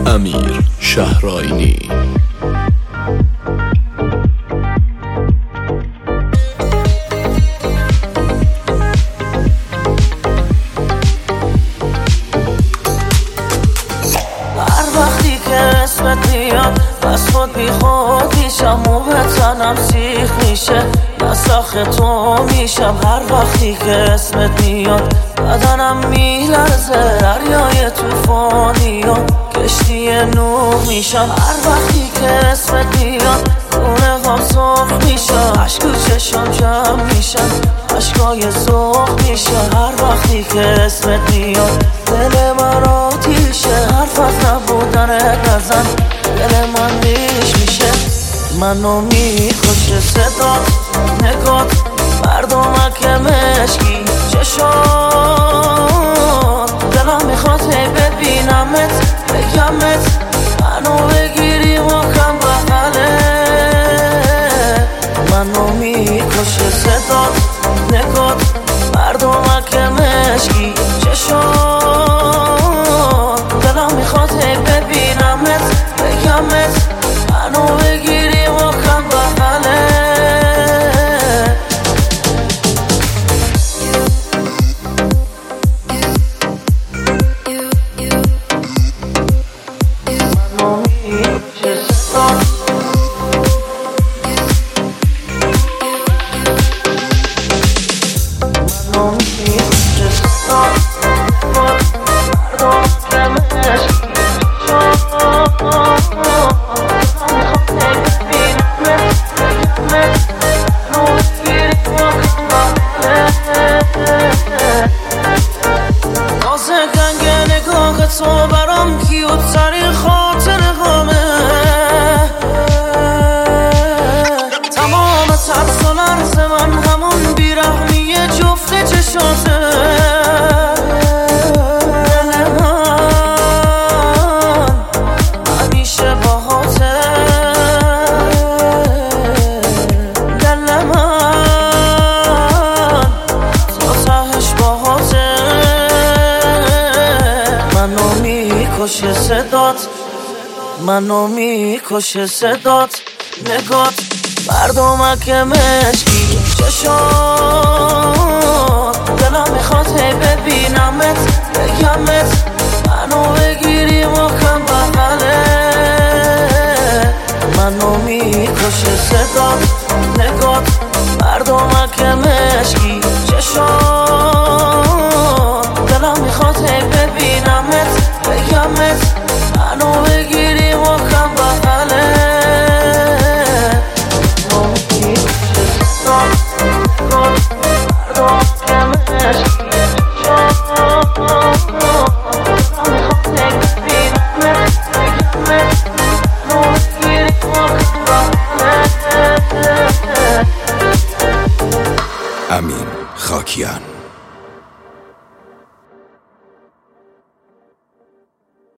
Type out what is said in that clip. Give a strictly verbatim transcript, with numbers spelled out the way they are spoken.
امیر شهرآیینی. اسمت میاد بس خود بی خود میشم، مو به تنم سیخ میشه، نساخ تو میشم. هر وقتی که اسمت میاد بدنم میلرزه، دریای توفانی و کشتی نوح میشم. هر وقتی که اسمت میاد خونه هم سرخ میشم، عشق و چشم جمع میشم، عشقای سرخ میشم. هر وقتی که اسمت میاد دل من آتیشه، حرف از نبودنت نزن، دل من ریش میشه. منو میکشه صدات، نگات، مردمک مشکی چشات. دلم میخواد هی ببینمت، بگمت، منو بگیری محکم بغله. منو میکشه صدات، نگات، مردمک مشکی چشات. دلم میخواد هی ببینمت، بگمت، منو بگیری محکم بغله. منو میکشه صدات، منو میکشه صدات، نازه گنگ نگاه تو برام کیوت ترین خاطر غمه. تمام ترس و لرز من همون بیرحمی جفت چشاته. دل من همیشه باهاته، دل من تا تهش باهاته. منو میکشه صدات، منو میکشه صدات، نگات، مردمک مشکی چشات. دلم میخواد هی ببینمت، بگمت، منو بگیری محکم بغله. منو میکشه صدات، نگات، مردمک مشکی چشات. دلم میخواد هی ببینمت، بگمت، منو بگیری محکم بغله. منو میکشه صدات، نگات، مردمک مشکی چشات. دلم میخواد هی ببینمت، بگمت، منو بگیری محکم بغله. امین خاکیان.